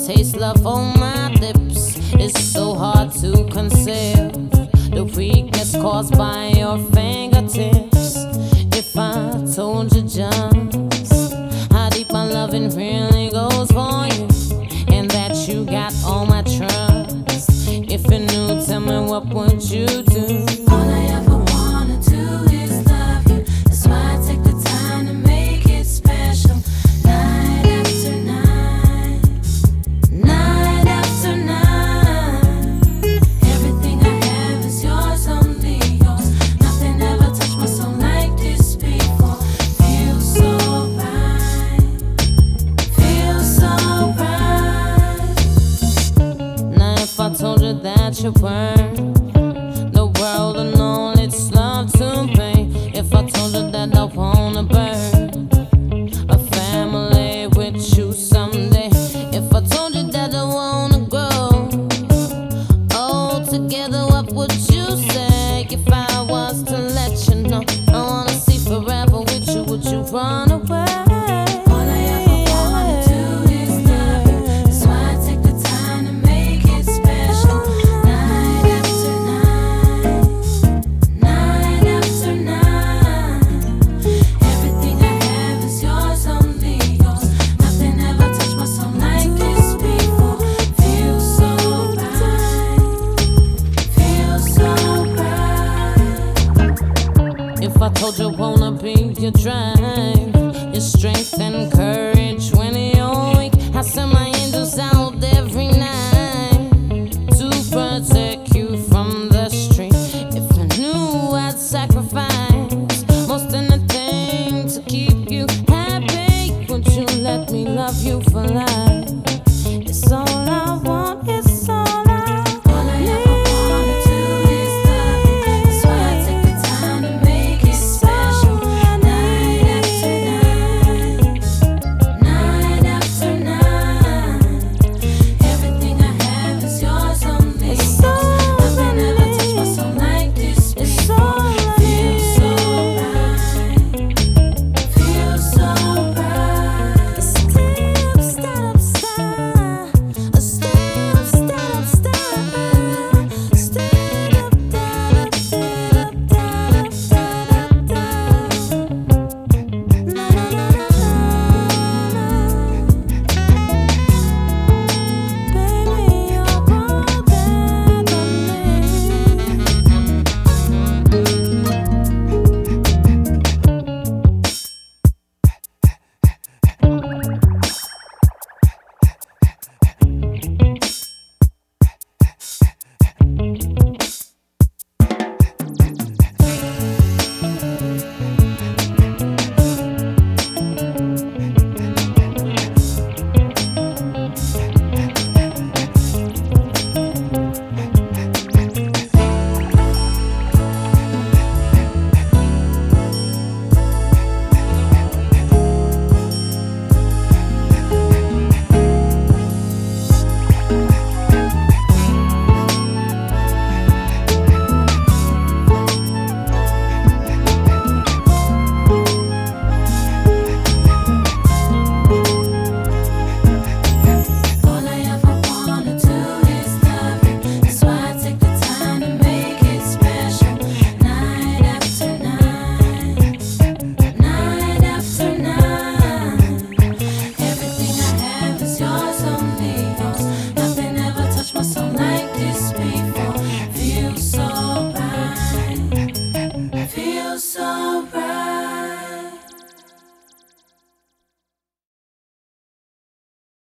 taste love on my lips. It's so hard to conceal the weakness caused by your fingertips. If I told you just how deep my loving really goes for you, and that you got all my trust, if you knew, tell me what would you do? All I ever wanna do is love you. That's why I take the time to make it special. Night after night, night after night. Everything I have is yours, only yours. Nothing ever touched my soul like this before. Feels so right, feels so right. Now if I told you that you were the world and all its love to pay, if I told you that I wanna burn a family with you someday, if I told you that I wanna grow all together, what would you say? If I was to let you know I wanna see forever with you, would you run away? All I ever wanna do is love you. That's why I take the time to make it special. Night after night, night after night. Everything I have is yours, only yours. Nothing ever touched my soul like this before. Feels so right, feels so right. If I told you wanna be your drive, your strength and courage when you're weak, I send my angels out every night to protect you from the street. If I knew I'd sacrifice most anything to keep you happy, would you let me love you for life?